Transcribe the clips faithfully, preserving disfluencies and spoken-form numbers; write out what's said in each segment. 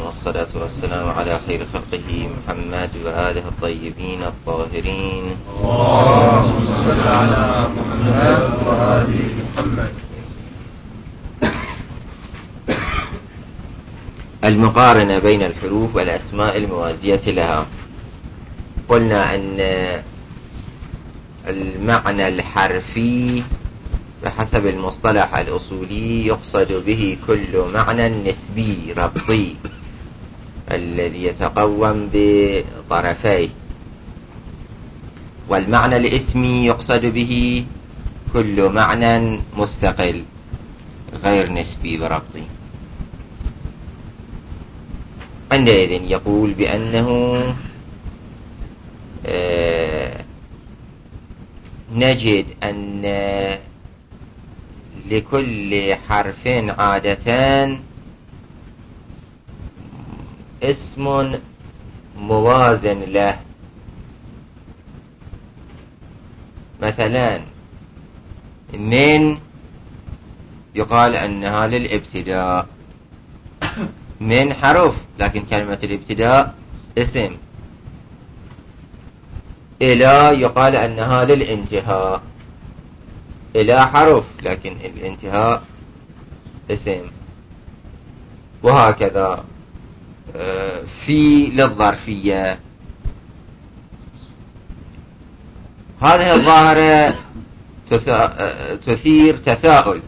والصلاة والسلام على خير خلقه محمد وآله الطيبين الطاهرين. اللهم صل على محمد وآل محمد. المقارنة بين الحروف والأسماء الموازية لها. قلنا أن المعنى الحرفي بحسب المصطلح الأصولي يقصد به كل معنى نسبي ربطي الذي يتقوم بطرفيه، والمعنى الاسمي يقصد به كل معنى مستقل غير نسبي بربطي. عندئذ يقول بأنه آه نجد أن لكل حرف عادة اسم موازن له. مثلا من يقال أنها للابتداء، من حرف لكن كلمة الابتداء اسم. إلى يقال أنها للانتهاء، إلى حرف لكن الانتهاء اسم. وهكذا في للظرفية. هذه الظاهرة تثير تساؤل،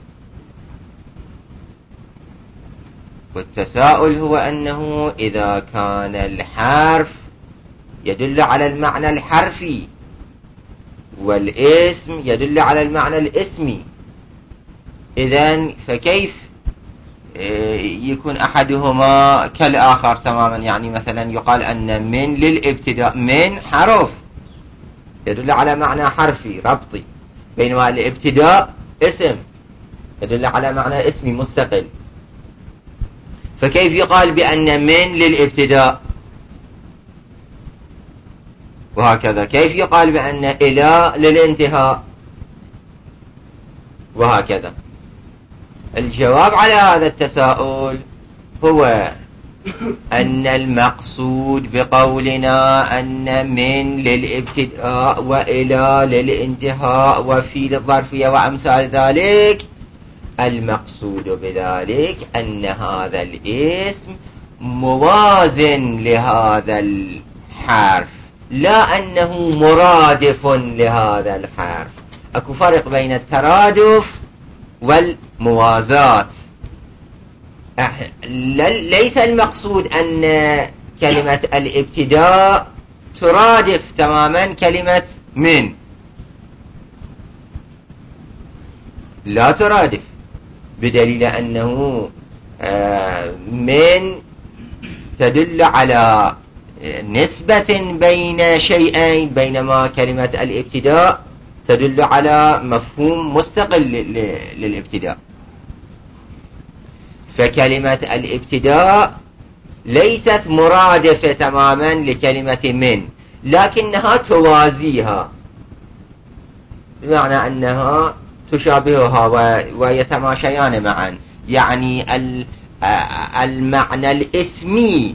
والتساؤل هو أنه إذا كان الحرف يدل على المعنى الحرفي والاسم يدل على المعنى الاسمي، إذن فكيف يكون أحدهما كالآخر تماما؟ يعني مثلا يقال أن من للابتداء، من حرف يدل على معنى حرفي ربطي، بينما الابتداء اسم يدل على معنى اسمي مستقل. فكيف يقال بأن من للابتداء؟ وهكذا كيف يقال بأن إلى للانتهاء؟ وهكذا. الجواب على هذا التساؤل هو أن المقصود بقولنا أن من للابتداء وإلى للانتهاء وفي للظرفية وأمثال ذلك، المقصود بذلك أن هذا الاسم موازن لهذا الحرف، لا أنه مرادف لهذا الحرف. أكو فرق بين الترادف والموازاة. ليس المقصود أن كلمة الابتداء ترادف تماما كلمة من، لا ترادف، بدليل أنه من تدل على نسبة بين شيئين، بينما كلمة الابتداء تدل على مفهوم مستقل للابتداء. فكلمة الابتداء ليست مرادفة تماما لكلمة من، لكنها توازيها، بمعنى أنها تشابهها ويتماشيان معا. يعني المعنى الاسمي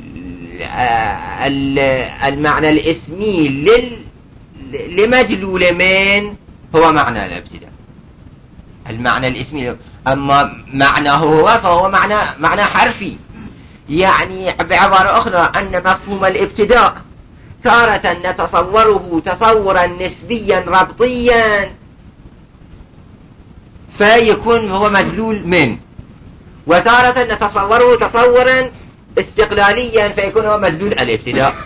المعنى الاسمي لمدلول من هو معنى الابتداء، المعنى الاسمي. أما معناه هو فهو معنى معنى حرفي. يعني بعبارة أخرى أن مفهوم الابتداء تارة نتصوره تصورا نسبيا ربطيا فيكون هو مدلول من، وتارة نتصوره تصورا استقلاليا فيكون هو مدلول الابتداء.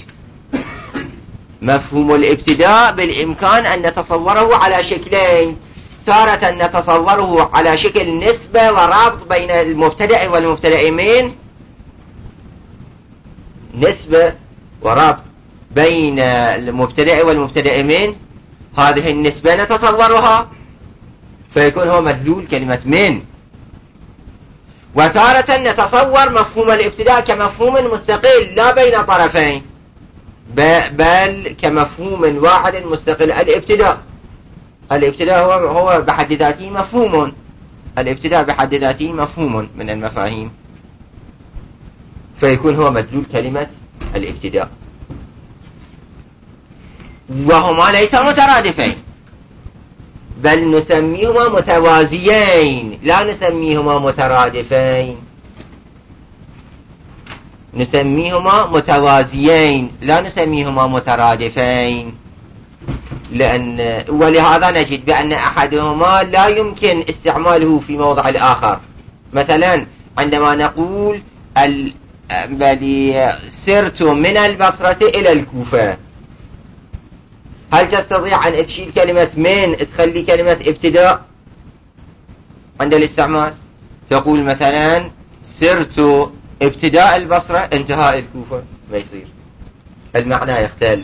مفهوم الابتداء بالإمكان أن نتصوره على شكلين، تارة نتصوره على شكل نسبة وربط بين المبتدأ والمبتدأ من، نسبة وربط بين المبتدأ والمبتدأ من، هذه النسبة نتصورها فيكون هو مدلول كلمة من. وتارة نتصور مفهوم الابتداء كمفهوم مستقل لا بين طرفين، بل كمفهوم واحد مستقل. الابتداء الابتداء هو هو بحد ذاته مفهوم، الابتداء بحد ذاته مفهوم من المفاهيم. فيكون هو مدلول كلمة الابتداء، وهما ليس مترادفين بل نسميهما متوازيين، لا نسميهما مترادفين، نسميهما متوازيين لا نسميهما مترادفين. لأن ولهذا نجد بأن أحدهما لا يمكن استعماله في موضع الآخر. مثلا عندما نقول سرت من البصرة إلى الكوفة، هل تستطيع أن تشيل كلمة من تخلي كلمة ابتداء عند الاستعمال؟ تقول مثلا سرت ابتداء البصرة انتهاء الكوفة، ما يصير، المعنى يختل.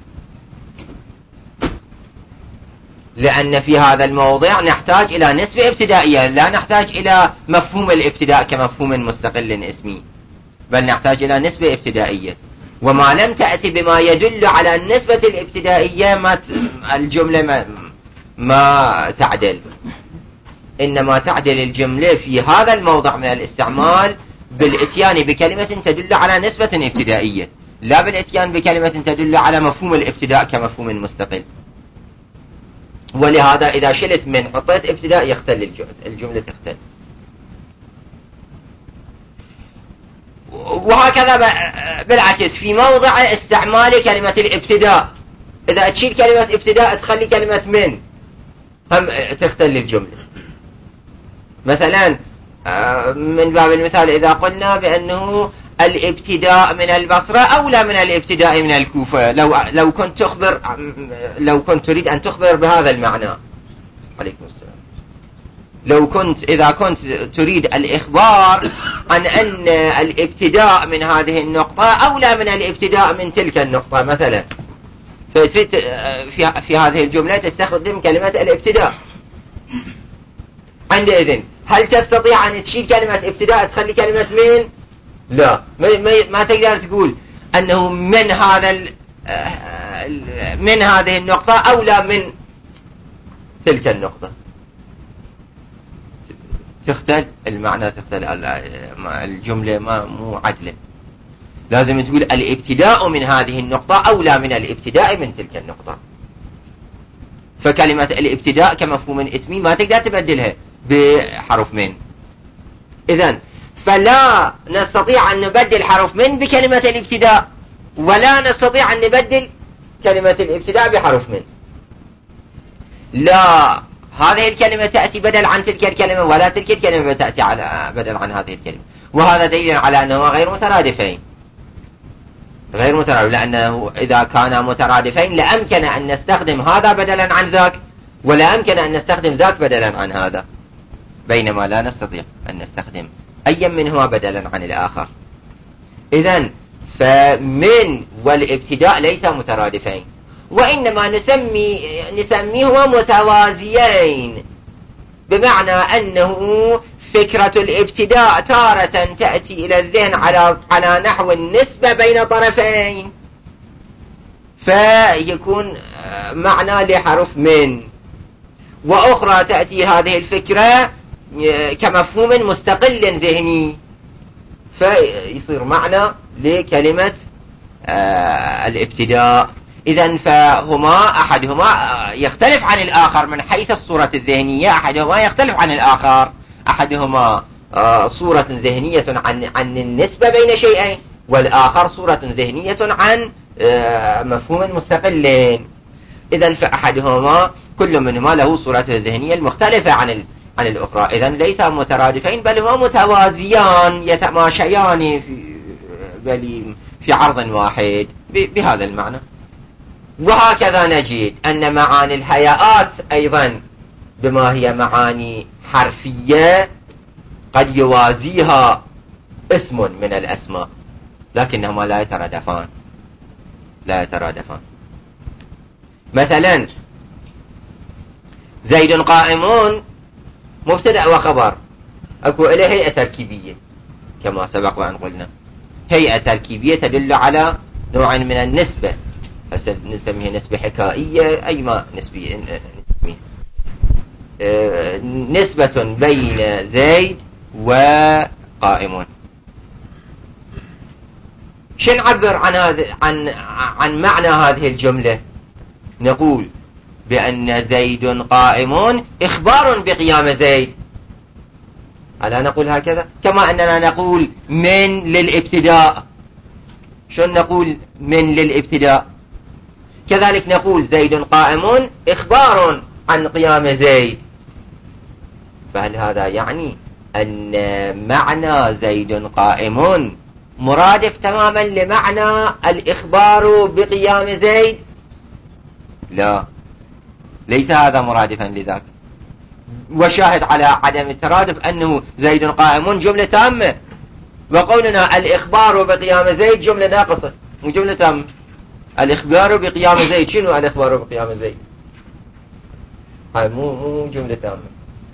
لأن في هذا الموضع نحتاج إلى نسبة ابتدائية، لا نحتاج إلى مفهوم الابتداء كمفهوم مستقل اسمي، بل نحتاج إلى نسبة ابتدائية. وما لم تأتي بما يدل على النسبة الابتدائية ما الجملة ما, ما تعدل، إنما تعدل الجملة في هذا الموضع من الاستعمال بالاتيان بكلمة تدل على نسبة ابتدائية، لا بالاتيان بكلمة تدل على مفهوم الابتداء كمفهوم مستقل. ولهذا إذا شلت من حطيت ابتداء يختل الجملة، تختل. وهكذا بالعكس في موضع استعمال كلمة الابتداء، إذا تشيل كلمة ابتداء تخلي كلمة من، هم تختل الجملة. مثلا من باب المثال إذا قلنا بأنه الابتداء من البصرة أولى من الابتداء من الكوفة، لو لو كنت تخبر لو كنت تريد أن تخبر بهذا المعنى، عليكم السلام، لو كنت إذا كنت تريد الإخبار عن أن الابتداء من هذه النقطة أولى من الابتداء من تلك النقطة مثلا، فتريد في في هذه الجملة تستخدم كلمة الابتداء. عندئذ هل تستطيع أن تشيل كلمة ابتداء تخلي كلمة من؟ لا، ما, ما تقدر تقول أنه من هذا من هذه النقطة أولى من تلك النقطة، تختل المعنى، تختل الجملة، ما مو عدلة. لازم تقول الابتداء من هذه النقطة أولى من الابتداء من تلك النقطة. فكلمة الابتداء كمفهوم اسمي ما تقدر تبدلها بحرف من. إذن فلا نستطيع أن نبدل حرف من بكلمة الابتداء، ولا نستطيع أن نبدل كلمة الابتداء بحرف من. لا، هذه الكلمة تأتي بدل عن تلك الكلمة، ولا تلك الكلمة تأتي على بدل عن هذه الكلمة. وهذا دليل على أنهما غير مترادفين، غير مترادف، لأنه إذا كانا مترادفين لأمكن أن نستخدم هذا بدلا عن ذاك، ولا أمكن أن نستخدم ذاك بدلا عن هذا، بينما لا نستطيع أن نستخدم أي منهما بدلا عن الآخر. إذن فمن والابتداء ليس مترادفين، وإنما نسمي نسميهما متوازيين، بمعنى أنه فكرة الابتداء تارة تأتي إلى الذهن على على نحو النسبة بين طرفين، فيكون معنى لحرف من، وأخرى تأتي هذه الفكرة كمفهوم مستقل ذهني، فيصير معنى لكلمة الابتداء. إذن فهما أحدهما يختلف عن الآخر من حيث الصورة الذهنية، أحدهما يختلف عن الآخر، أحدهما صورة ذهنية عن عن النسبة بين شيئين، والآخر صورة ذهنية عن مفهوم مستقل. إذن فأحدهما كل منهما له صورة ذهنية المختلفة عن عن الأخرى. إذن ليس مترادفين بل هما متوازيان يتماشيان في بل في عرض واحد بهذا المعنى. وهكذا نجد أن معاني الهيئات أيضا بما هي معاني حرفية قد يوازيها اسم من الأسماء، لكنهما لا يترادفان لا يترادفان مثلا زيد قائمون مبتدأ وخبر، أكو إليه هيئة تركيبية كما سبق وأن قلنا، هيئة تركيبية تدل على نوع من النسبة، هسه نسميها نسبة حكائية أي ما نسبية نسميها نسبة بين زيد وقائمون. شو نعبر عن هذا عن عن معنى هذه الجملة؟ نقول بأن زيد قائم إخبار بقيام زيد. ألا نقول هكذا؟ كما أننا نقول من للابتداء. شو نقول من للابتداء؟ كذلك نقول زيد قائم إخبار عن قيام زيد. فهل هذا يعني أن معنى زيد قائم مرادف تماما لمعنى الإخبار بقيام زيد؟ لا، ليس هذا مرادفا لذاك. وشاهد على عدم الترادف أنه زيد قائم جملة تامة، وقولنا الإخبار بقيام زيد جملة ناقصة وجملة تامة. الإخبار بقيام زيد، شنو الإخبار بقيام زيد؟ هاي مو مو جملة تامة.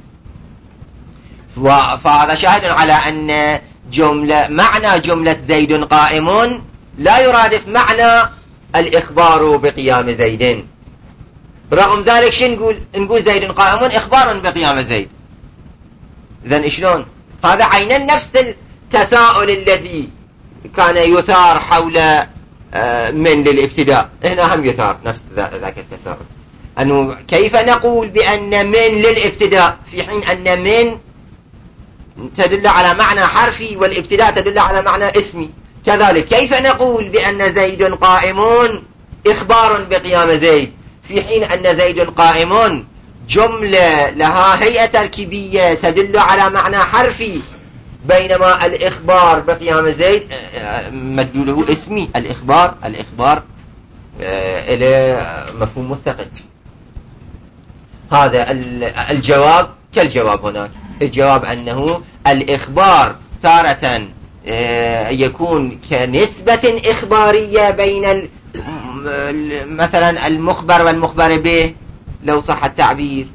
فهذا شاهد على أن جملة معنى جملة زيد قائم لا يرادف معنى الإخبار بقيام زيد. رغم ذلك شو نقول؟ نقول زيد قائم إخبار بقيام زيد. إذن شلون؟ هذا عينا نفس التساؤل الذي كان يثار حول من للابتداء، هنا هم يثار نفس ذاك التساؤل، أنه كيف نقول بأن من للابتداء في حين أن من تدل على معنى حرفي والابتداء تدل على معنى اسمي. كذلك كيف نقول بأن زيد قائم إخبار بقيام زيد في حين أن زيد قائم جملة لها هيئة تركيبية تدل على معنى حرفي، بينما الإخبار بقيام زيد مدلوله اسمي. الإخبار الإخبار إلى مفهوم مستقل. هذا الجواب كالجواب هناك. الجواب أنه الإخبار تارة يكون كنسبة إخبارية بين مثلا المخبر والمخبر به لو صح التعبير،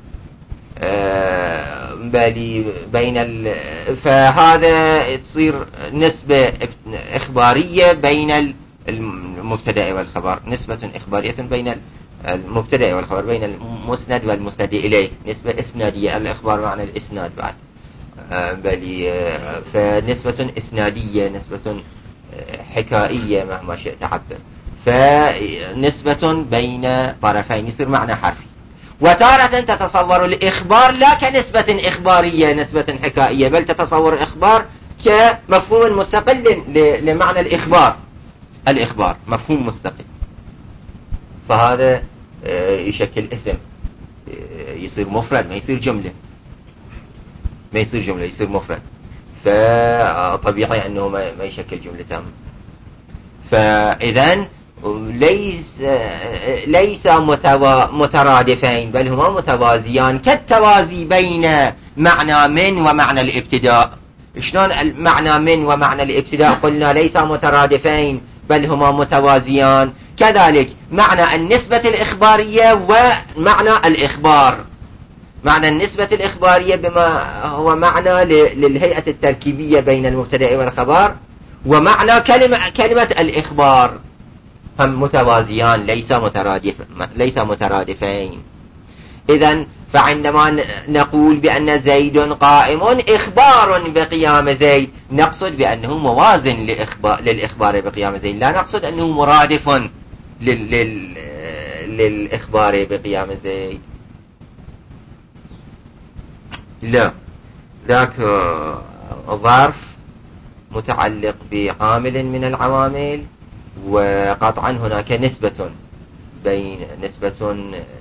بين ال... فهذا تصير نسبة إخبارية بين المبتدأ والخبر، نسبة إخبارية بين المبتدأ والخبر، بين المسند والمسند إليه، نسبة إسنادية. الإخبار معنى الإسناد بعد، بل فنسبة إسنادية، نسبة حكائية مهما شئت عبر، فنسبة بين طرفين يصير معنى حرفي. وتارة تتصور الإخبار لا كنسبة إخبارية نسبة حكائية، بل تتصور الإخبار كمفهوم مستقل لمعنى الإخبار. الإخبار مفهوم مستقل، فهذا يشكل اسم، يصير مفرد ما يصير جملة، ما يصير جملة يصير مفرد، فطبيعي أنه ما يشكل جملة تامة. فإذن ليس ليس مترادفين بل هما متوازيان، كالتوازي بين معنى من ومعنى الابتداء. شلون المعنى من ومعنى الابتداء قلنا ليس مترادفين بل هما متوازيان، كذلك معنى النسبة الإخبارية ومعنى الإخبار. معنى النسبة الإخبارية بما هو معنى للهيئة التركيبية بين المبتدأ والخبر، ومعنى كلمة كلمة الإخبار هم متوازيان ليس مترادف ليس مترادفين. إذن فعندما نقول بأن زيد قائم إخبار بقيام زيد نقصد بأنه موازن للإخبار بقيام زيد، لا نقصد أنه مرادف لل... لل... للإخبار بقيام زيد. لا، ذاك ظرف متعلق بعامل من العوامل، وقطعا هناك نسبة بين نسبة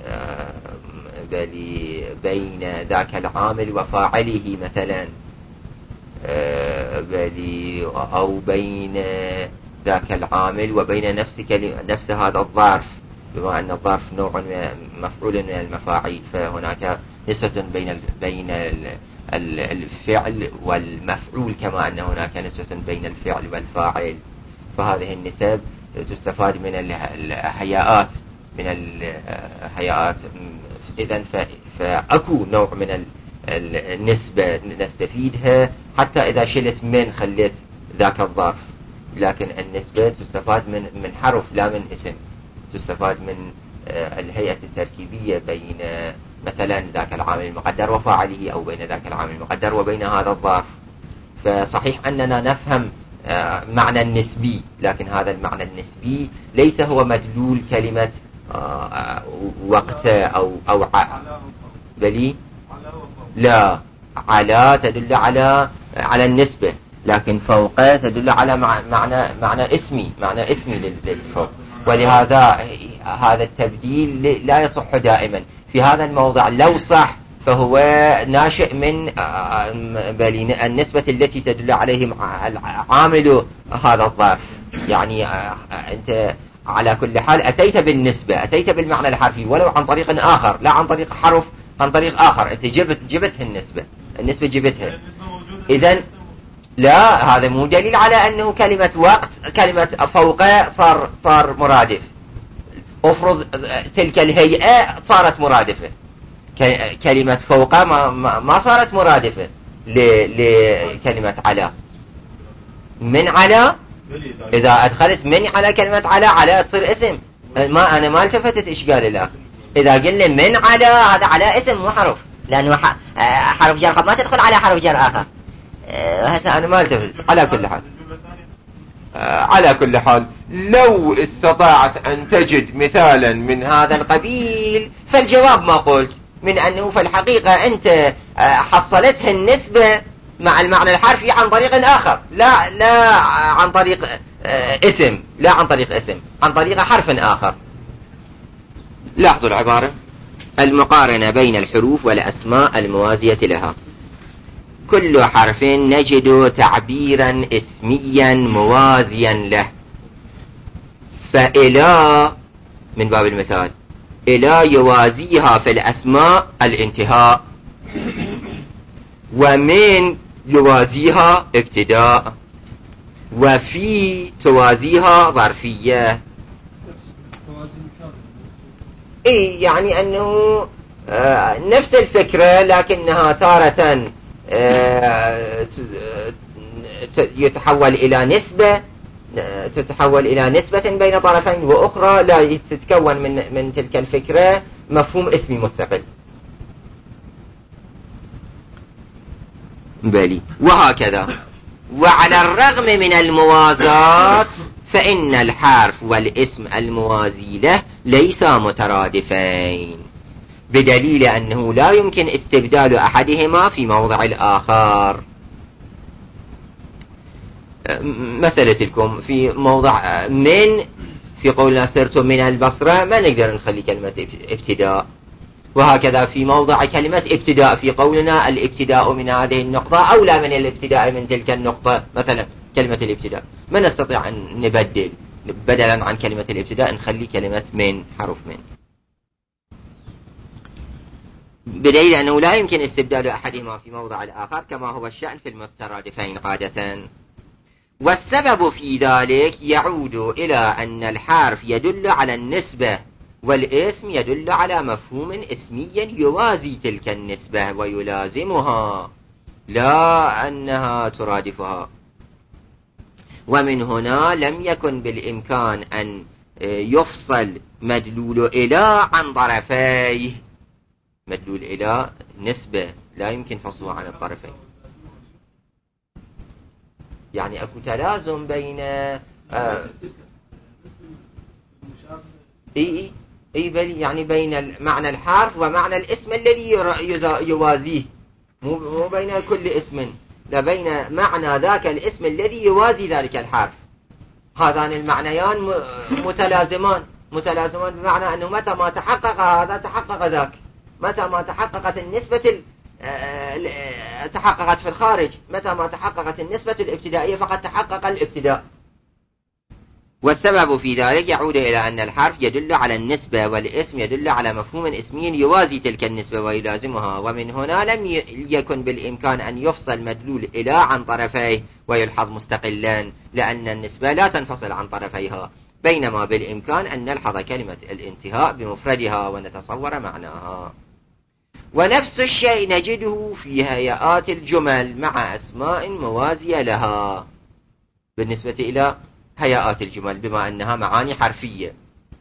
بين ذاك العامل وفاعله مثلا، أو بين ذاك العامل وبين نفس كلمة نفس هذا الظرف، بما أن الظرف نوع مفعول من المفاعيل، فهناك نسبة بين بين الفعل والمفعول، كما أن هناك نسبة بين الفعل والفاعل. فهذه النسب تستفاد من الهيئات من الهيئات. إذن فأكو نوع من النسبة نستفيدها حتى إذا شلت من خليت ذاك الظرف، لكن النسبة تستفاد من من حرف لا من اسم، تستفاد من الهيئة التركيبية بين مثلا ذاك العامل المقدر وفاعله، أو بين ذاك العامل المقدر وبين هذا الظرف. فصحيح أننا نفهم معنى النسبي، لكن هذا المعنى النسبي ليس هو مدلول كلمة وقت أو أو بلي لا، على تدل على على النسبة، لكن فوق تدل على معنى معنى اسمي معنى اسمي للفوق. ولهذا هذا التبديل لا يصح دائما. في هذا الموضع لو صح فهو ناشئ من النسبة التي تدل عليه عامل هذا الظرف. يعني أنت على كل حال أتيت بالنسبة، أتيت بالمعنى الحرفي ولو عن طريق آخر، لا عن طريق حرف، عن طريق آخر. أنت جبت جبتها النسبة النسبة جبتها. إذن لا، هذا مو دليل على أنه كلمة وقت كلمة فوق صار صار مرادف. أفرض تلك الهيئة صارت مرادفة، كلمة فوق ما ما صارت مرادفة لكلمة على. من على إذا أدخلت من على كلمة على على تصير اسم. ما أنا ما التفتت إيش قال الأخ. إذا قلنا من على هذا على اسم مو حرف، لأنه حرف جر ما تدخل على حرف جر آخر. هسه أنا ما التفت. على كل حال على كل حال لو استطاعت أن تجد مثالا من هذا القبيل فالجواب ما قلت، من أنه في الحقيقة أنت حصلتها النسبة مع المعنى الحرفي عن طريق آخر، لا لا عن طريق اسم، لا عن طريق اسم، عن طريق حرف آخر. لاحظوا العبارة: المقارنة بين الحروف والأسماء الموازية لها. كل حرف نجد تعبيرا اسميا موازيا له، فإلى من باب المثال إلى يوازيها في الأسماء الانتهاء، ومن يوازيها ابتداء، وفي توازيها ظرفية. إيه يعني أنه آه نفس الفكرة، لكنها تارة آه يتحول إلى نسبة تتحول إلى نسبة بين طرفين، وأخرى لا تتكون من من تلك الفكرة مفهوم اسمي مستقل. بلي وهكذا. وعلى الرغم من الموازاة فإن الحرف والاسم الموازي له ليسا مترادفين، بدليل أنه لا يمكن استبدال أحدهما في موضع الآخر. مثلت لكم في موضع من، في قولنا سرت من البصرة ما نقدر نخلي كلمة ابتداء، وهكذا في موضع كلمة ابتداء في قولنا الابتداء من هذه النقطة أولى من الابتداء من تلك النقطة. مثلا كلمة الابتداء ما نستطيع أن نبدل، بدلا عن كلمة الابتداء نخلي كلمة من، حرف من، بدليل أنه لا يمكن استبدال أحدهما في موضع الآخر كما هو الشأن في المترادفين قادة. والسبب في ذلك يعود إلى أن الحرف يدل على النسبة والاسم يدل على مفهوم اسمي يوازي تلك النسبة ويلازمها، لا أنها ترادفها. ومن هنا لم يكن بالإمكان أن يفصل مدلول إلى عن طرفيه. مدلول إلى نسبة لا يمكن فصله عن الطرفين، يعني أكو تلازم بين آه إي إي بل يعني بين معنى الحرف ومعنى الاسم الذي يوازيه، مو مو بين كل اسم، لا بين معنى ذاك الاسم الذي يوازي ذلك الحرف. هذان المعنيان متلازمان متلازمان بمعنى أنه متى ما تحقق هذا تحقق ذاك، متى ما تحققت النسبة تحققت في الخارج، متى ما تحققت النسبة الابتدائية فقد تحقق الابتداء. والسبب في ذلك يعود إلى أن الحرف يدل على النسبة والاسم يدل على مفهوم اسمي يوازي تلك النسبة ويلازمها. ومن هنا لم يكن بالإمكان أن يفصل مدلول إلى عن طرفيه ويلحظ مستقلا، لأن النسبة لا تنفصل عن طرفيها، بينما بالإمكان أن نلحظ كلمة الانتهاء بمفردها ونتصور معناها. ونفس الشيء نجده في هيئات الجمل مع أسماء موازية لها بالنسبة إلى هيئات الجمل، بما أنها معاني حرفية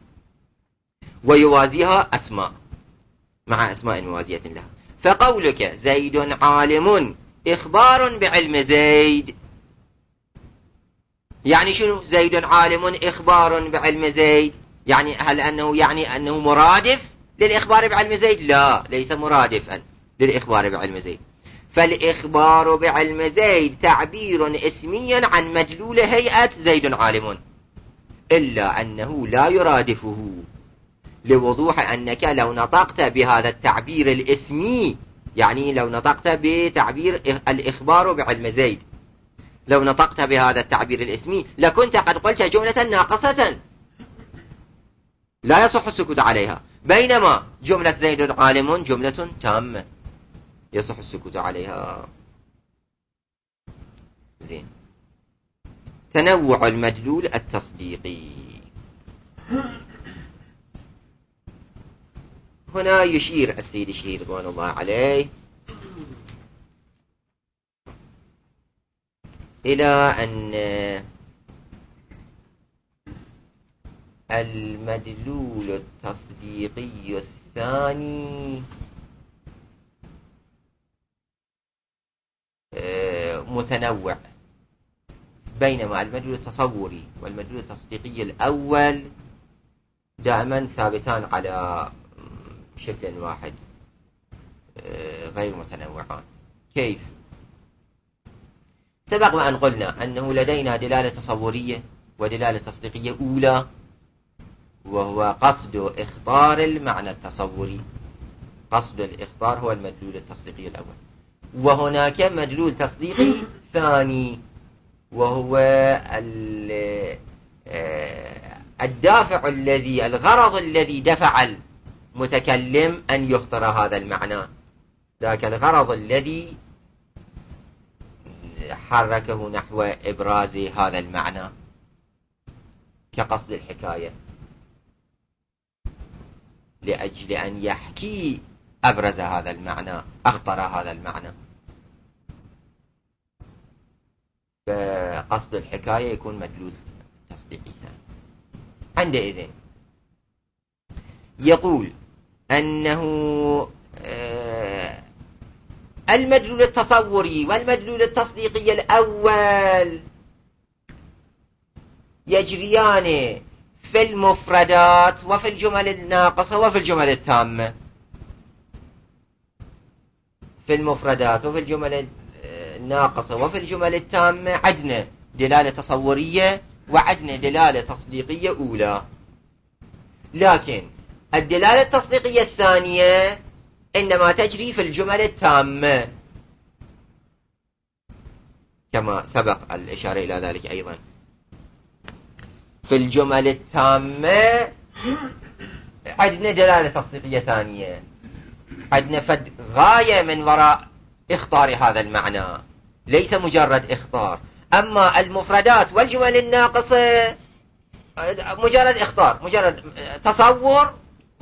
ويوازيها أسماء مع أسماء موازية لها. فقولك زيد عالم إخبار بعلم زيد، يعني شنو زيد عالم إخبار بعلم زيد؟ يعني هل أنه يعني أنه مرادف للإخبار بعلم زيد؟ لا، ليس مرادفا للإخبار بعلم زيد. فالإخبار بعلم زيد تعبير اسمي عن مدلول هيئة زيد عالم، إلا أنه لا يرادفه، لوضوح أنك لو نطقت بهذا التعبير الاسمي، يعني لو نطقت بتعبير الإخبار بعلم زيد، لو نطقت بهذا التعبير الاسمي لكنت قد قلت جملة ناقصة لا يصح السكوت عليها، بينما جملة زيد عالم جملة تامة يصح السكوت عليها. زين. تنوع المدلول التصديقي. هنا يشير السيد الشهيد رضوان الله عليه إلى أن المدلول التصديقي الثاني متنوع، بينما المدلول التصوري والمدلول التصديقي الأول دائما ثابتان على شكل واحد غير متنوعان. كيف؟ سبق وأن قلنا أنه لدينا دلالة تصورية ودلالة تصديقية أولى، وهو قصد إخطار المعنى التصوري. قصد الإخطار هو المدلول التصديقي الأول. وهناك مدلول تصديقي ثاني، وهو الدافع الذي الغرض الذي دفع المتكلم أن يخطر هذا المعنى، ذاك الغرض الذي حركه نحو إبراز هذا المعنى، كقصد الحكاية لأجل أن يحكي أبرز هذا المعنى، أخطر هذا المعنى. فقصد الحكاية يكون مدلول تصديقي ثاني. عندئذ يقول أنه المدلول التصوري والمدلول التصديقي الأول يجريان في المفردات وفي الجمل الناقصة وفي الجمل التامة. في المفردات وفي الجمل الناقصة وفي الجمل التامة عندنا دلالة تصورية وعندنا دلالة تصديقية أولى، لكن الدلالة التصديقية الثانية إنما تجري في الجمل التامة، كما سبق الإشارة إلى ذلك أيضا. في الجمل التامة عندنا دلالة تصديقية ثانية، عندنا فد غاية من وراء اختار هذا المعنى، ليس مجرد اختار. أما المفردات والجمل الناقصة مجرد اختار، مجرد تصور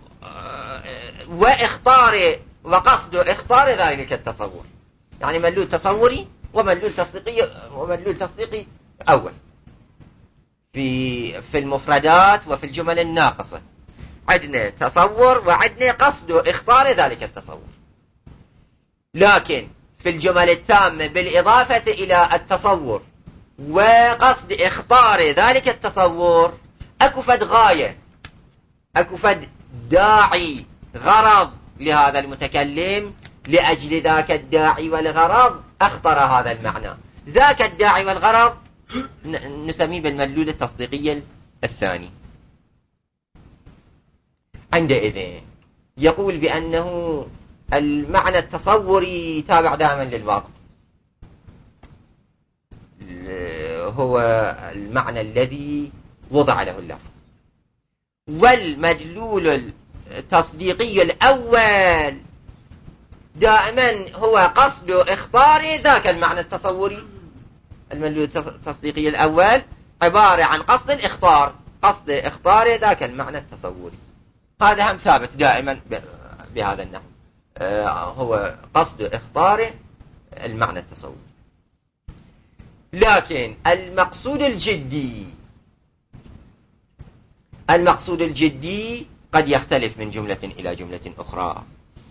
واختار وقصد اختار ذلك التصور، يعني مدلول تصوري ومدلول تصديقي ومدلول تصديقي أول في في المفردات وفي الجمل الناقصة. عندنا تصور وعندنا قصد اختار ذلك التصور. لكن في الجمل التامة بالإضافة إلى التصور وقصد اختار ذلك التصور أكو فد غاية، أكو فد داعي، غرض لهذا المتكلم، لأجل ذاك الداعي والغرض اختار هذا المعنى. ذاك الداعي والغرض نسميه بالمدلول التصديقي الثاني. عندئذ يقول بأنه المعنى التصوري تابع دائما للواقع، هو المعنى الذي وضع له اللفظ، والمدلول التصديقي الأول دائما هو قصد اختار ذاك المعنى التصوري. المدلول التصديقي الأول عبارة عن قصد الاختار، قصد اختار ذاك المعنى التصوري. هذا هم ثابت دائما بهذا النحو، هو قصد اختار المعنى التصوري. لكن المقصود الجدي المقصود الجدي قد يختلف من جملة إلى جملة أخرى.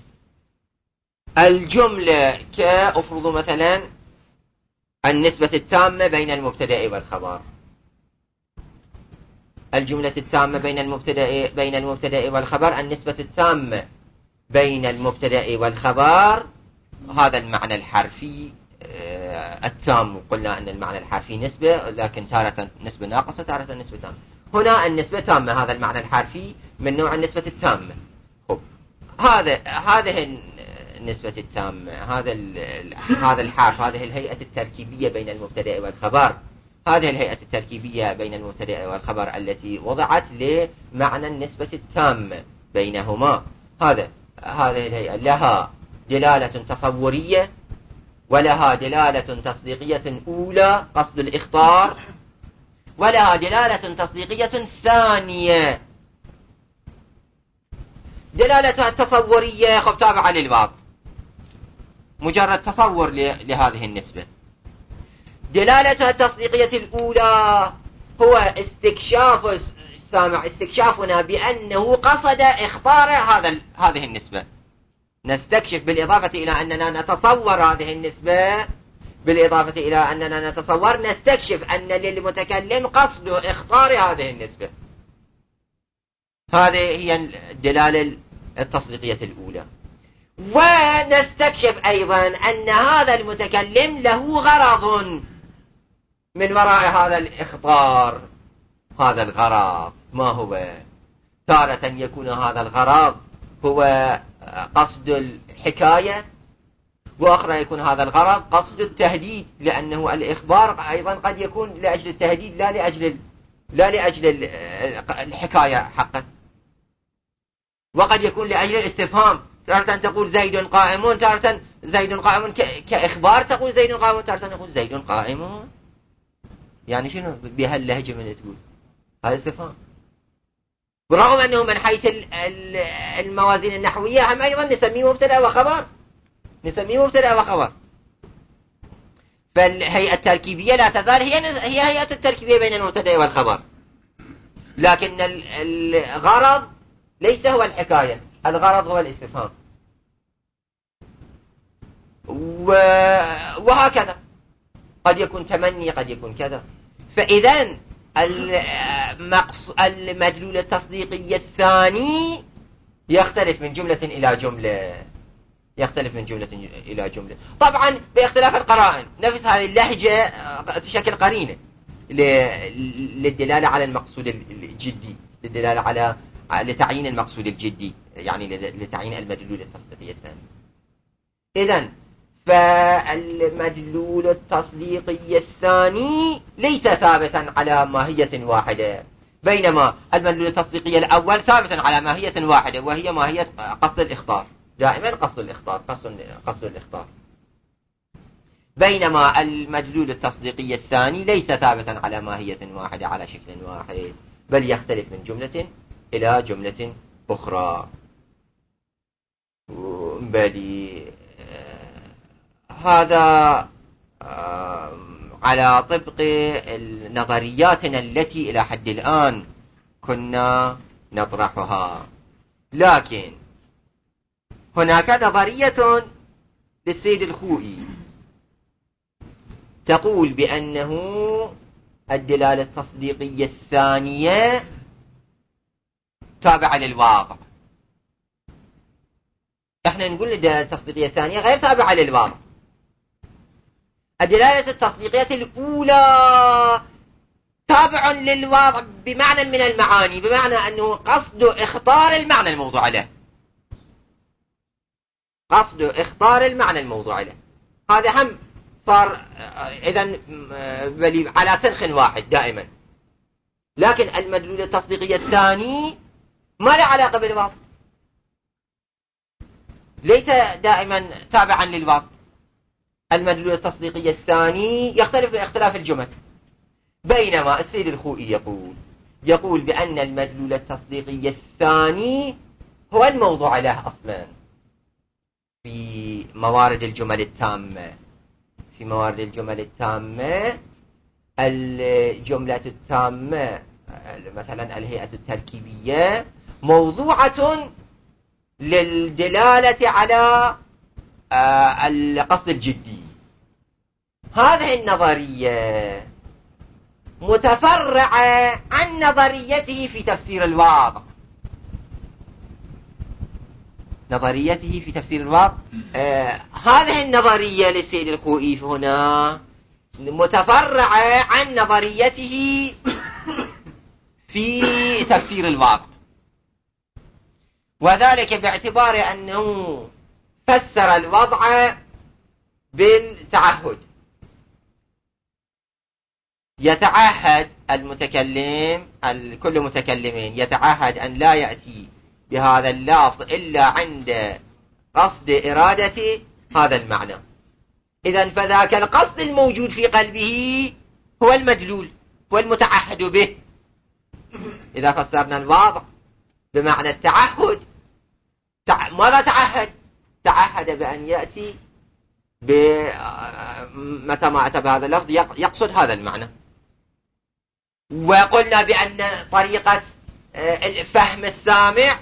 الجملة كأفرض مثلا النسبة التامة بين المبتدأ والخبر، الجملة التامة بين المبتدأ بين المبتدأ والخبر، النسبة التامة بين المبتدأ والخبر، هذا المعنى الحرفي التام. قلنا أن المعنى الحرفي نسبة، لكن تارة نسبة ناقصة تارة نسبة تامة. هنا النسبة تامة، هذا المعنى الحرفي من نوع النسبة التامة. خب هذا هذه النسبة التامة، هذا هذا الحرف، هذه الهيئة التركيبية بين المبتدأ والخبر، هذه الهيئة التركيبية بين المبتدأ والخبر التي وضعت لمعنى النسبة التامة بينهما. هذا هذه الهيئة لها دلالة تصورية، ولها دلالة تصديقية أولى قصد الإخطار، ولها دلالة تصديقية ثانية. دلالتها التصورية خب تابعة للبعض، مجرد تصور لهذه النسبة. دلالتها التصديقية الأولى هو استكشاف السامع، استكشافنا بأنه قصد إخطار هذا هذه النسبة. نستكشف بالإضافة إلى أننا نتصور هذه النسبة، بالإضافة إلى أننا نتصور نستكشف أن للمتكلم قصد إخطار هذه النسبة. هذه هي الدلالة التصديقية الأولى. ونستكشف أيضا أن هذا المتكلم له غرض من وراء هذا الإخطار. هذا الغرض ما هو؟ تارة يكون هذا الغرض هو قصد الحكاية، وأخرى يكون هذا الغرض قصد التهديد، لأنه الإخبار أيضا قد يكون لأجل التهديد لا لأجل لا لأجل الحكاية حقا، وقد يكون لأجل الاستفهام. تارة تقول زيد قائمون، تارة زيد قائمون كإخبار تقول زيد قائمون، تارة تقول زيد قائمون. يعني شنو بهاللهجة من تقول؟ هذا استفهام. برغم أنه من حيث الموازين النحوية هم أيضا نسميه مبتدأ وخبر، نسميه مبتدأ وخبر. فالهيئة التركيبية لا تزال هي هي هيئة التركيبية بين المبتدأ والخبر، لكن الغرض ليس هو الحكاية، الغرض هو الاستفهام. وهكذا قد يكون تمني، قد يكون كذا. فإذا المدلول التصديقي الثاني يختلف من جملة إلى جملة، يختلف من جملة إلى جملة، طبعا باختلاف القرائن. نفس هذه اللهجة تشكل قرينة للدلالة على المقصود الجدي، للدلالة على لتعيين المقصود الجدي، يعني لتعيين المدلول التصديقي الثاني. إذن فالمدلول التصديقي الثاني ليس ثابتا على ماهية واحدة، بينما المدلول التصديقي الأول ثابت على ماهية واحدة، وهي ماهية قصد الإخطار، دائما قصد الإخطار، قصد الإخطار. بينما المدلول التصديقي الثاني ليس ثابتا على ماهية واحدة على شكل واحد، بل يختلف من جملة إلى جملة أخرى. بل هذا على طبق نظرياتنا التي إلى حد الآن كنا نطرحها. لكن هناك نظرية للسيد الخوئي تقول بأنه الدلالة التصديقية الثانية تابعة للواقع. احنا نقول الدلالة التصديقية الثانية غير تابعة للواقع. الدلالة التصديقية الأولى تابع للواقع بمعنى من المعاني، بمعنى أنه قصد اختار المعنى الموضوع له، قصد اختار المعنى الموضوع له. هذا هم صار إذن على سنخ واحد دائما. لكن المدلول التصديقي الثاني ما له علاقة بالواقع، ليس دائما تابعا للواقع. المدلول التصديقي الثاني يختلف باختلاف الجمل. بينما السيد الخوئي يقول يقول بأن المدلول التصديقي الثاني هو الموضوع له أصلا في موارد الجمل التامة. في موارد الجمل التامة، الجملة التامة مثلا الهيئة التركيبية موضوعة للدلالة على القصد الجدي. هذه النظرية متفرعة عن نظريته في تفسير الواضع. نظريته في تفسير الواضع آه هذه النظرية للسيد الخوئي هنا متفرعة عن نظريته في تفسير الواضع، وذلك باعتبار أنه فسر الوضع بالتعهد. يتعهد المتكلم، كل متكلمين يتعهد أن لا يأتي بهذا اللفظ إلا عند قصد إرادة هذا المعنى. إذن فذاك القصد الموجود في قلبه هو المدلول، هو المتعهد به. إذا فسرنا الواضع بمعنى التعهد، ماذا تعهد؟ تعهد بأن يأتي متى ما أتى بهذا اللفظ يقصد هذا المعنى. وقلنا بأن طريقة فهم السامع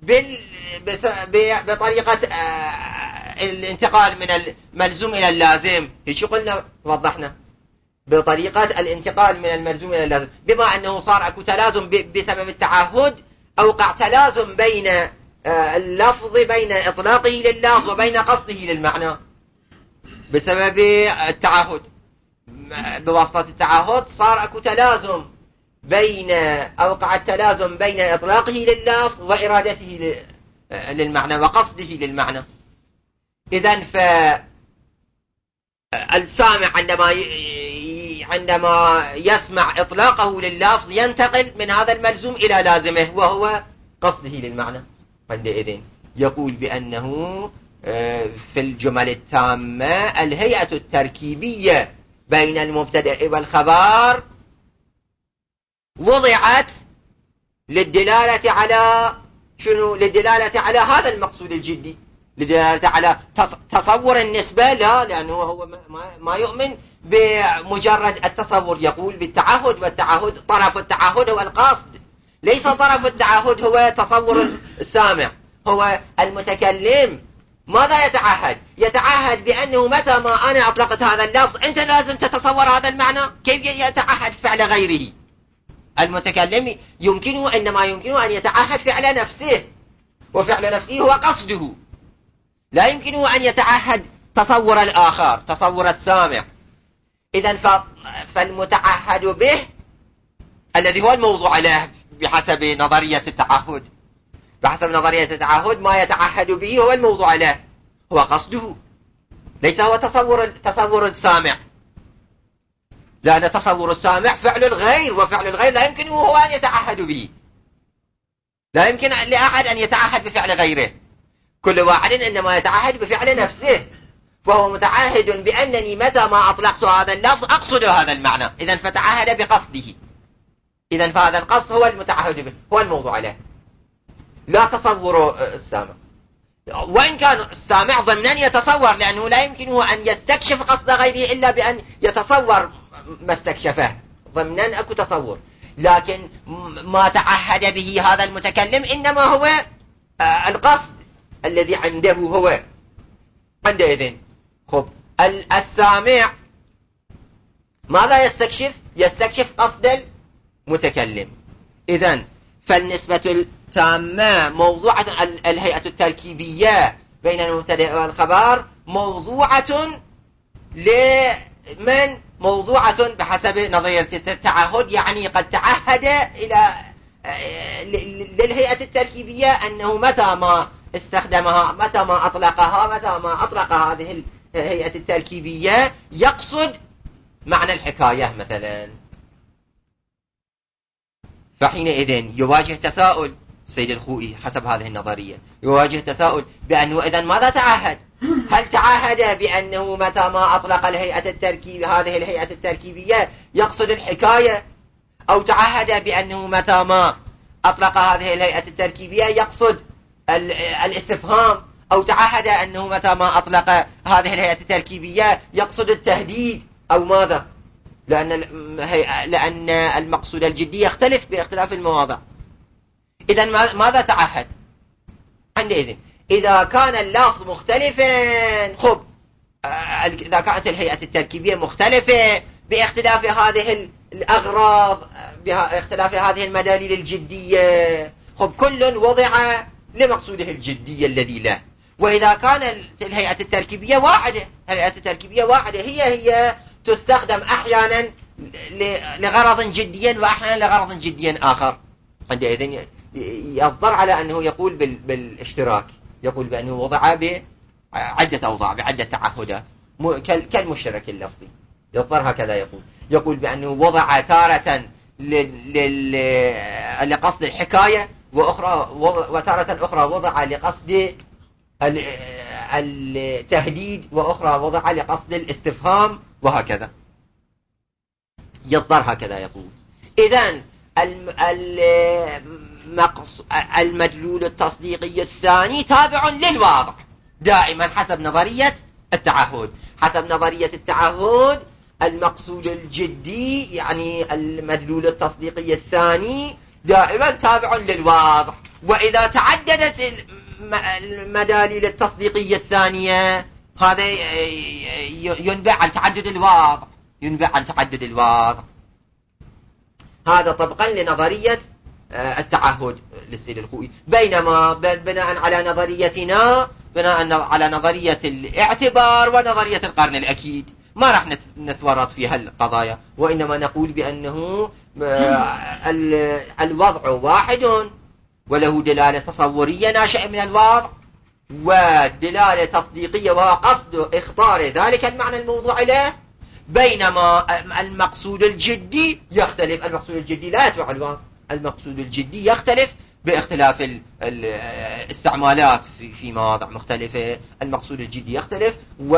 بطريقة الانتقال من الملزوم إلى اللازم، ايش قلنا وضحنا؟ بطريقة الانتقال من الملزوم إلى اللازم، بما أنه صار أكو تلازم بسبب التعهد، أوقع تلازم بين اللفظ، بين إطلاقه لللفظ وبين قصده للمعنى بسبب التعهد. بواسطة التعهد صار أكو تلازم بين أوقع التلازم بين إطلاقه لللفظ وإرادته للمعنى وقصده للمعنى. إذن فالسامع عندما عندما يسمع إطلاقه لللفظ ينتقل من هذا الملزوم إلى لازمه وهو قصده للمعنى. عندئذ يقول بأنه في الجمل التامة الهيئة التركيبية بين المبتدأ والخبر وضعت للدلالة على شنو؟ للدلالة على هذا المقصود الجدي، للدلالة على تصور النسبة، لا، لأنه هو ما يؤمن بمجرد التصور، يقول بالتعهد، والتعهد طرف التعهد هو القصد، ليس طرف التعهد هو تصور السامع. هو المتكلم ماذا يتعهد؟ يتعهد بأنه متى ما أنا أطلقت هذا اللفظ أنت لازم تتصور هذا المعنى. كيف يتعهد فعل غيره؟ المتكلم يمكنه، إنما يمكنه أن يتعهد فعل نفسه، وفعل نفسه هو قصده، لا يمكنه أن يتعهد تصور الآخر، تصور السامع. إذن فالمتعهد به الذي هو الموضوع له بحسب نظرية التعهد، بحسب نظرية التعهد ما يتعهد به هو الموضوع له، هو قصده، ليس هو تصور تصور السامع، لأن تصور السامع فعل الغير، وفعل الغير لا يمكن هو أن يتعهد به، لا يمكن لأحد أن يتعهد بفعل غيره، كل واحد إنما يتعهد بفعل نفسه، فهو متعهد بأنني متى ما أطلقت هذا اللفظ أقصد هذا المعنى. إذن فتعهد بقصده، إذن فهذا القصد هو المتعهد به، هو الموضوع له، لا تصور السامع. وإن كان السامع ضمنا يتصور، لأنه لا يمكنه أن يستكشف قصد غيره إلا بأن يتصور ما استكشفه، ضمنا أكو تصور، لكن ما تعهد به هذا المتكلم إنما هو القصد الذي عنده هو. عندئذ خب السامع ماذا يستكشف؟ يستكشف قصد المتكلم. إذن فالنسبة التامة موضوعة، الهيئة التركيبية بين المبتدأ والخبر موضوعة لمن؟ موضوعة بحسب نظرية التعهد، يعني قد تعهد إلى للهيئة التركيبية أنه متى ما استخدمها، متى ما أطلقها، متى ما أطلق هذه الهيئة التركيبية يقصد معنى الحكاية مثلا. فحينئذ يواجه تساؤل السيد الخوئي حسب هذه النظرية، يواجه تساؤل بأنه إذن ماذا تعهد؟ هل تعهد بأنه متى ما أطلق الهيئة التركيب هذه الهيئة التركيبية يقصد الحكاية، أو تعهد بأنه متى ما أطلق هذه الهيئة التركيبية يقصد الاستفهام، أو تعهد أنه متى ما أطلق هذه الهيئة التركيبية يقصد التهديد، أو ماذا؟ لأن لأن المقصود الجدي يختلف باختلاف المواضع. إذن ماذا تعهد؟ عندئذ إذا كان اللفظ مختلفا، خب إذا كانت الهيئة التركيبية مختلفة باختلاف هذه الأغراض باختلاف هذه المداليل الجدية. خب كل وضع لمقصوده الجدية الذي له. وإذا كان الهيئة التركيبية واحدة، الهيئة التركيبية واحدة هي هي تستخدم أحيانا لغرض جدي وأحيانا لغرض جدي آخر، عندئذ يضطر على أنه يقول بالاشتراك، يقول بأنه وضع بعدة أوضاع بعدة تعهدات كالمشترك اللفظي، يضطر هكذا يقول. يقول بأنه وضع تارة لقصد الحكاية وأخرى وتارة أخرى وضع لقصد التهديد وأخرى وضع لقصد الاستفهام وهكذا، يضطر هكذا يقول. إذن المدلول التصديقي الثاني تابع للواضع دائما حسب نظرية التعهد. حسب نظرية التعهد المقصود الجدي يعني المدلول التصديقي الثاني دائما تابع للواضع. وإذا تعددت المداليل التصديقية الثانية هذا ينبع عن تعدد الواضع، ينبع عن تعدد الواضع. هذا طبقا لنظرية التعهد للسيد الخوئي. بينما بناء على نظريتنا بناء على نظرية الاعتبار ونظرية القرن الأكيد ما راح نتورط في هالقضايا، وإنما نقول بأنه الوضع واحد وله دلالة تصورية ناشئة من الوضع ودلالة تصديقية وهو قصد اختار ذلك المعنى الموضوع له. بينما المقصود الجدي يختلف، المقصود الجدي لا يتبع الوضع، المقصود الجدي يختلف باختلاف الاستعمالات في مواضع مختلفة. المقصود الجدي يختلف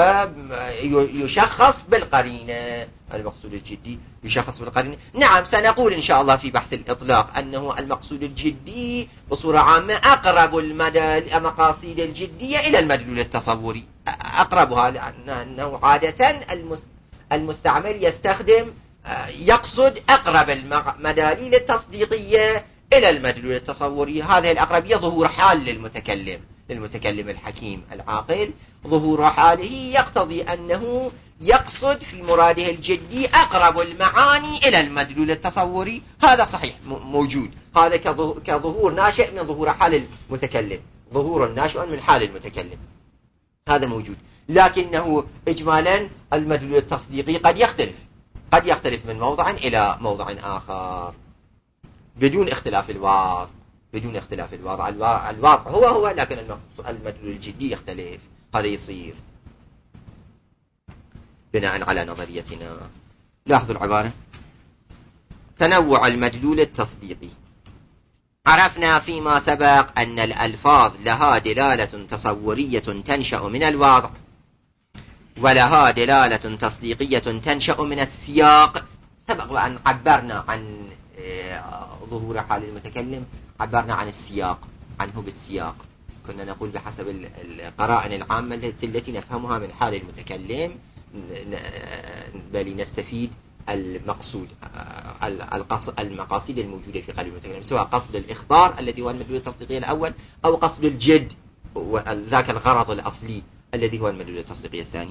ويشخص بالقرينة، المقصود الجدي يشخص بالقرينة. نعم سنقول إن شاء الله في بحث الإطلاق أنه المقصود الجدي بصورة عامة أقرب المقاصد الجدية إلى المدلول التصوري، أقربها، لأنه عادة المستعمل يستخدم يقصد أقرب المداليل التصديقية إلى المدلول التصوري. هذه الأقربية ظهور حال للمتكلم، للمتكلم الحكيم العاقل، ظهور حاله يقتضي أنه يقصد في مراده الجدي أقرب المعاني إلى المدلول التصوري. هذا صحيح موجود، هذا كظهور ناشئ من ظهور حال المتكلم، ظهور ناشئ من حال المتكلم، هذا موجود. لكنه إجمالا المدلول التصديقي قد يختلف، قد يختلف من موضع إلى موضع آخر بدون اختلاف الوضع، بدون اختلاف الوضع. الوضع هو هو لكن المدلول الجدي يختلف. هذا يصير بناء على نظريتنا. لاحظوا العبارة: تنوع المدلول التصديقي. عرفنا فيما سبق أن الألفاظ لها دلالة تصورية تنشأ من الوضع ولها دلالة تصديقية تنشأ من السياق. سبق وأن عبرنا عن ظهور حال المتكلم، عبرنا عن السياق، عنه بالسياق. كنا نقول بحسب القرائن العامة التي نفهمها من حال المتكلم بل نستفيد المقصود المقاصد الموجودة في قلب المتكلم، سواء قصد الإخبار الذي هو المدلول التصديقي الأول أو قصد الجد ذاك الغرض الأصلي الذي هو المدلول التصديقي الثاني.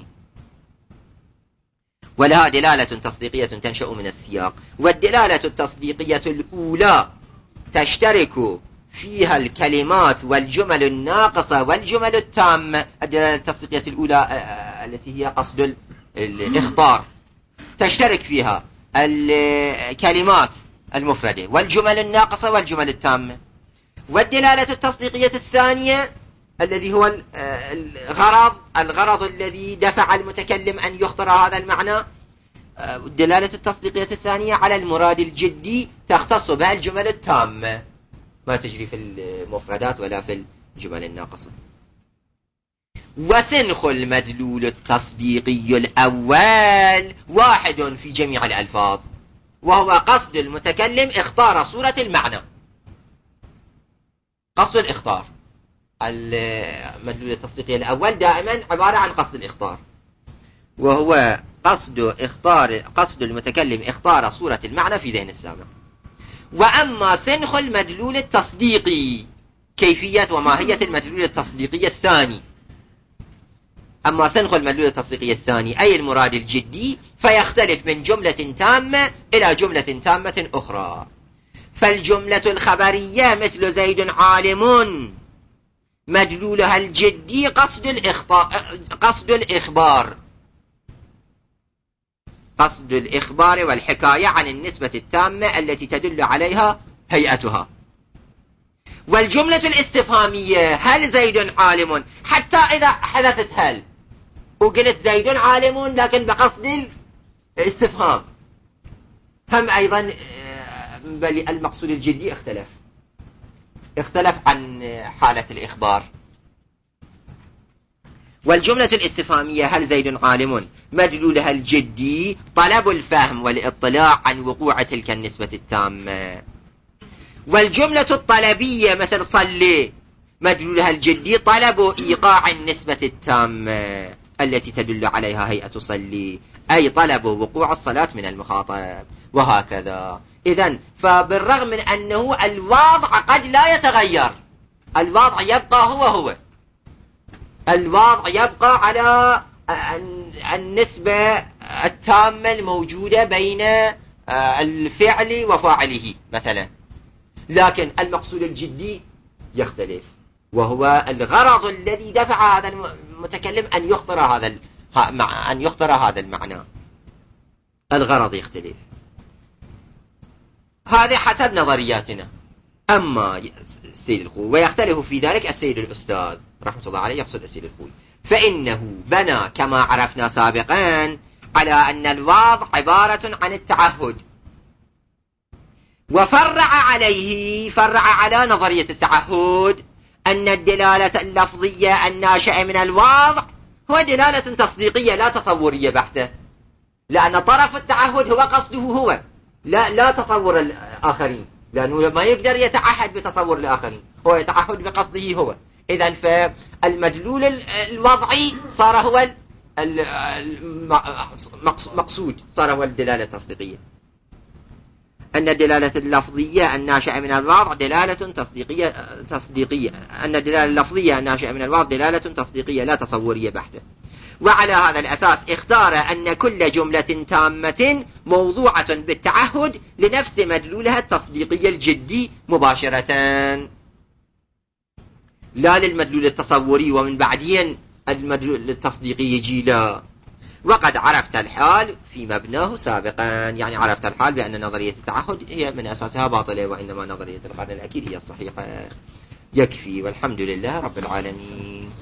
ولها دلالة تصديقية تنشأ من السياق. والدلالة التصديقية الأولى تشترك فيها الكلمات والجمل الناقصة والجمل التامة. الدلالة التصديقية الأولى التي هي قصد الإخبار تشترك فيها الكلمات المفردة والجمل الناقصة والجمل التامة. والدلالة التصديقية الثانية الذي هو الغرض الغرض الذي دفع المتكلم أن يخطر هذا المعنى، الدلالة التصديقية الثانية على المراد الجدي تختص بها الجمل التامة، ما تجري في المفردات ولا في الجمل الناقصة. وسنخ المدلول التصديقي الأول واحد في جميع الألفاظ، وهو قصد المتكلم اختار صورة المعنى، قصد الإخطار. المدلول التصديقي الأول دائما عبارة عن قصد الإخطار، وهو قصد اختار قصد المتكلم اختار صورة المعنى في ذهن السامع. وأما سنخ المدلول التصديقي، كيفية وماهية المدلول التصديقي الثاني، أما سنخ المدلول التصديقي الثاني أي المراد الجدي فيختلف من جملة تامة إلى جملة تامة أخرى. فالجملة الخبرية مثل زيد عالم مدلولها الجدي قصد الإخطاء قصد الإخبار قصد الإخبار والحكاية عن النسبة التامة التي تدل عليها هيئتها. والجملة الاستفهامية هل زيد عالم، حتى إذا حذفت هل وقلت زيد عالم لكن بقصد الاستفهام هم أيضا بل المقصود الجدي اختلف اختلف عن حالة الإخبار. والجملة الاستفهامية هل زيد عالم مدلولها الجدي طلب الفهم والاطلاع عن وقوع تلك النسبة التامة. والجملة الطلبية مثل صلي مدلولها الجدي طلب إيقاع النسبة التامة التي تدل عليها هيئة صلي، أي طلب وقوع الصلاة من المخاطب، وهكذا. إذن فبالرغم من أنه الوضع قد لا يتغير، الوضع يبقى هو هو الوضع يبقى على النسبة التامة الموجودة بين الفعل وفاعله مثلا، لكن المقصود الجدي يختلف، وهو الغرض الذي دفع هذا المتكلم أن يخطر هذا أن يخطر هذا المعنى، الغرض يختلف. هذا حسب نظرياتنا. أما السيد الخوي ويختلف في ذلك السيد الأستاذ رحمة الله عليه، يقصد السيد الخوي، فإنه بنى كما عرفنا سابقا على أن الوضع عبارة عن التعهد، وفرع عليه فرع على نظرية التعهد أن الدلالة اللفظية الناشئة من الوضع هو دلالة تصديقية لا تصورية بحتة، لأن طرف التعهد هو قصده هو، لا لا تصور الآخرين، لأنه ما يقدر يتعهد بتصور الآخرين، هو يتعهد بقصده هو. إذن فالمدلول الوضعي صار هو المقصود، صار هو الدلالة التصديقية. أن الدلالة اللفظية الناشئة من الوضع دلالة تصديقية تصديقية أن الدلالة اللفظية الناشئة من الوضع دلالة تصديقية لا تصورية بحتة. وعلى هذا الأساس اختار أن كل جملة تامة موضوعة بالتعهد لنفس مدلولها التصديقي الجدي مباشرة، لا للمدلول التصوري ومن بعدين المدلول التصديقي يجي لا. وقد عرفت الحال في مبناه سابقا، يعني عرفت الحال بأن نظرية التعهد هي من أساسها باطلة، وإنما نظرية القرن الأكيد هي الصحيحة. يكفي، والحمد لله رب العالمين.